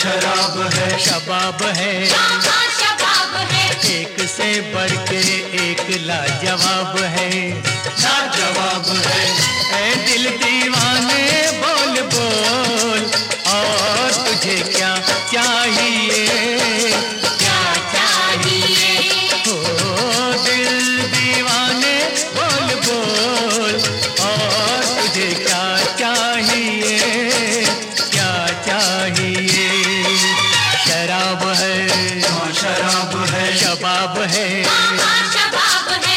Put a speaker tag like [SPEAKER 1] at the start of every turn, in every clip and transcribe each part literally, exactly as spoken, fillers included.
[SPEAKER 1] शराब है,
[SPEAKER 2] शबाब है,
[SPEAKER 3] शबाब है,
[SPEAKER 2] एक से बढ़ के एक लाजवाब है,
[SPEAKER 1] लाजवाब है।
[SPEAKER 2] ऐ दिल दीवाने बोल बोल, और तुझे क्या चाहिए, क्या चाहिए? ओ दिल दीवाने बोल बोल, और तुझे क्या चाहिए, क्या चाहिए? शराब है,
[SPEAKER 1] हाँ शराब है,
[SPEAKER 2] शबाब है,
[SPEAKER 3] शबाब है।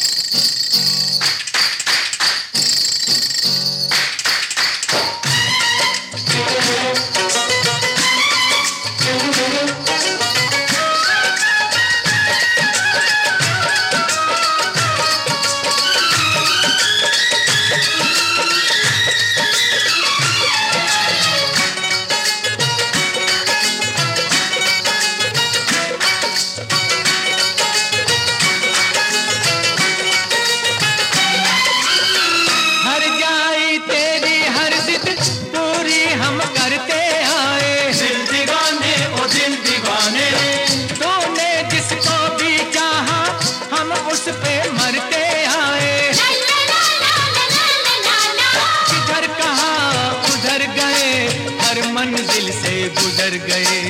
[SPEAKER 2] हर जाई तेरी हर जिद पूरी हम करते आए,
[SPEAKER 1] दिल दीवाने ओ दिल दीवाने,
[SPEAKER 2] तूने जिसको भी चाहा हम उस पे मरते आए, जिधर कहा उधर गए, हर मंजिल से गुजर गए,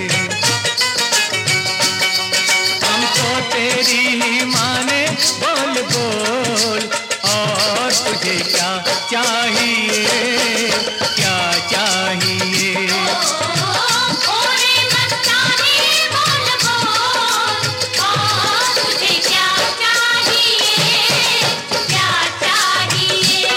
[SPEAKER 2] हम तो तेरी ही माने बोल बोल, और तुझे क्या चाहिए, क्या चाहिए?
[SPEAKER 3] ओरे मस्तानी बोल बोल, और तुझे क्या चाहिए, क्या चाहिए?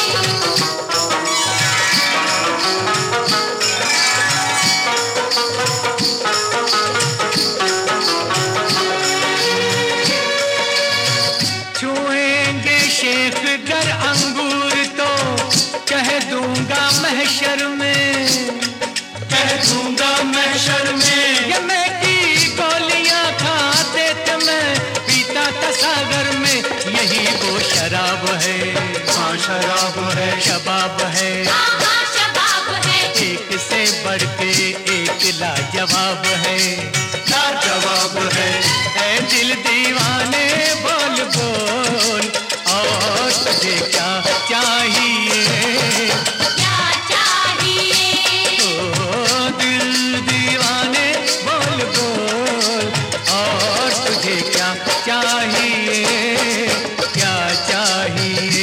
[SPEAKER 2] छुएंगे शेख गर अंगूर तो कह दूंगा महशर में,
[SPEAKER 1] कह दूंगा महशर में,
[SPEAKER 2] ये मैं की गोलियां खाते थे मैं पीता था सागर में, यही वो शराब है,
[SPEAKER 1] हाँ शराब है,
[SPEAKER 2] शबाब है,
[SPEAKER 3] शबाब है,
[SPEAKER 2] एक से बढ़ के एक लाजवाब है,
[SPEAKER 1] लाजवाब है।
[SPEAKER 2] ऐ दिल दीवाने बोल बोल, और तुझे क्या चाहिए,
[SPEAKER 3] क्या चाहिए?
[SPEAKER 2] ओ दिल दीवाने बोल बोल, और तुझे क्या चाहिए, क्या चाहिए?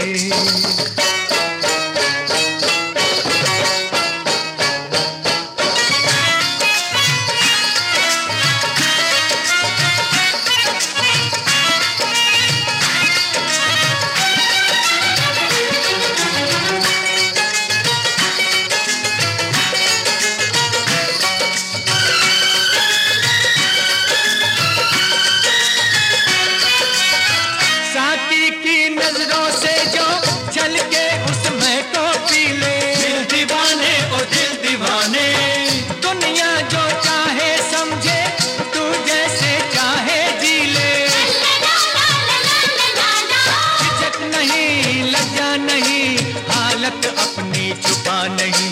[SPEAKER 2] साकी की नजरों से जो झलके उसमें को पी ले,
[SPEAKER 1] दिल दीवाने ओ दिल दीवाने,
[SPEAKER 2] दुनिया जो चाहे समझे, तू जैसे चाहे जी ले, झिझक नहीं लज्जा नहीं, हालत अपनी छुपा नहीं,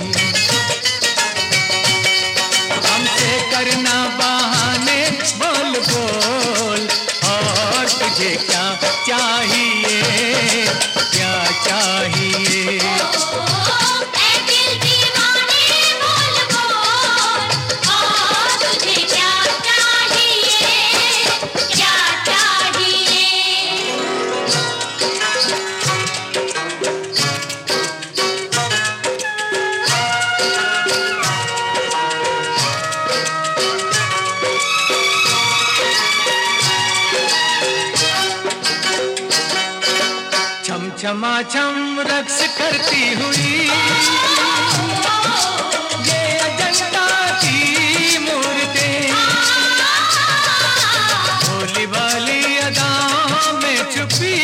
[SPEAKER 2] हमसे करना बहाने बोल बोल, और तुझे क्या चाहिए, क्या चाहिए?
[SPEAKER 3] ऐ दिल दीवाने बोल बोल, और तुझे क्या चाहिए, क्या चाहिए?
[SPEAKER 2] छम छमा छम रक्स करती हुई ये अजंता की मूर्तें, भोली भाली अदाओं में छुपी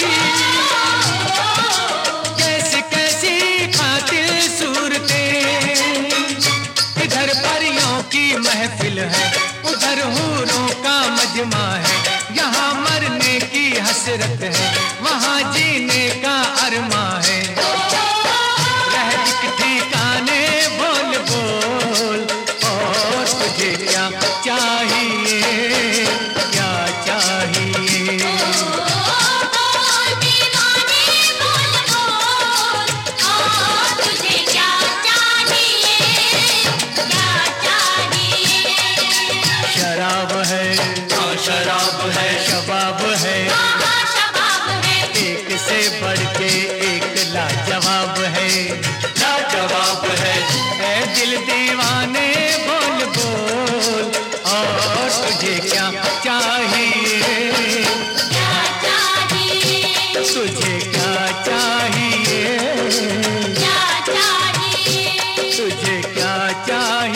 [SPEAKER 2] कैसी कैसी कातिल सूरतें, इधर परियों की महफिल है, उधर हूरों का मजमा है, यहाँ मरने की हसरत है, वहाँ जीने का अरमा है, रह एक ठिकाने बोल बोल, और तुझे क्या चाहिए, क्या चाहिए।
[SPEAKER 3] बोल दीवाने बोल बोल, ओ तुझे क्या चाहिए, क्या चाहिए।
[SPEAKER 2] शराब है,
[SPEAKER 1] हाँ शराब है,
[SPEAKER 2] शबाब है,
[SPEAKER 3] हाँ शबाब है,
[SPEAKER 2] एक से बढ़ के एक लाजवाब है।
[SPEAKER 1] लाजवाब है।
[SPEAKER 2] ऐ दिल दीवाने बोल बोल, और तुझे क्या चाहिए,
[SPEAKER 3] क्या चाहिए,
[SPEAKER 2] तुझे क्या चाहिए,
[SPEAKER 3] क्या चाहिए।
[SPEAKER 2] तुझे क्या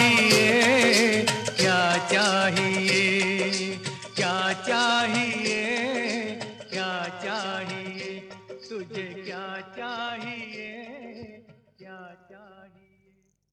[SPEAKER 2] चाहिए, क्या चाहिए, क्या चाहिए।